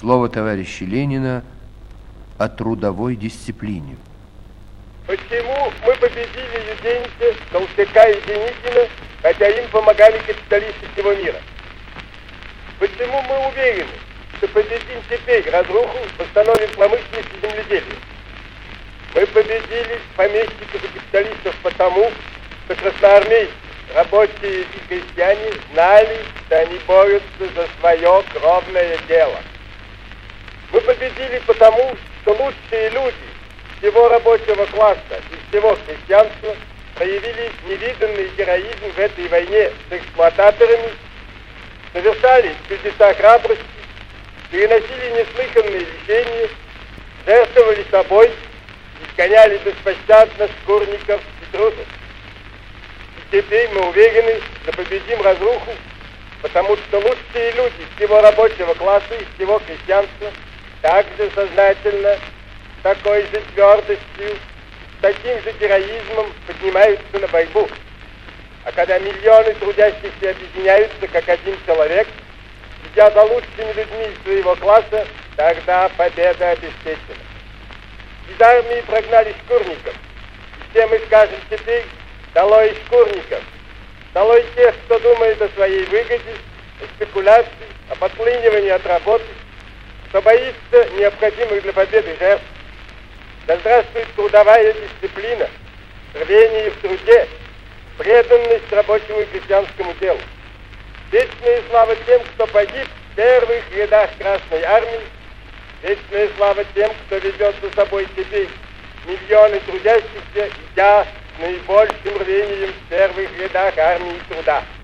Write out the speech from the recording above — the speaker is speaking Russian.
Слово товарища Ленина о трудовой дисциплине. Почему мы победили Юденича, Толстяка и Деникина, хотя им помогали капиталисты всего мира? Почему мы уверены, что победим теперь разруху, восстановим промышленность и земледелие? Мы победили помещиков и капиталистов потому, что красноармейцы, рабочие и крестьяне знали, что они борются за свое кровное дело. Мы победили потому, что лучшие люди всего рабочего класса и всего крестьянства проявили невиданный героизм в этой войне с эксплуататорами, совершали чудеса храбрости, переносили неслыханные лишения, жертвовали собой, изгоняли беспощадно шкурников и трусов. И теперь мы уверены, что победим разруху, потому что лучшие люди всего рабочего класса и всего крестьянства так же сознательно, с такой же твердостью, с таким же героизмом поднимаются на борьбу. А когда миллионы трудящихся объединяются как один человек, идя за лучшими людьми своего класса, тогда победа обеспечена. Из армии прогнали шкурников. И все мы скажем теперь: долой шкурников, долой тех, кто думает о своей выгоде, о спекуляции, о подклинивании от работы, кто боится необходимых для победы жертв. Да здравствует трудовая дисциплина, рвение в труде, преданность рабочему и крестьянскому делу. Вечная слава тем, кто погиб в первых рядах Красной Армии, вечная слава тем, кто ведет за собой теперь миллионы трудящихся, идя с наибольшим рвением в первых рядах армии труда.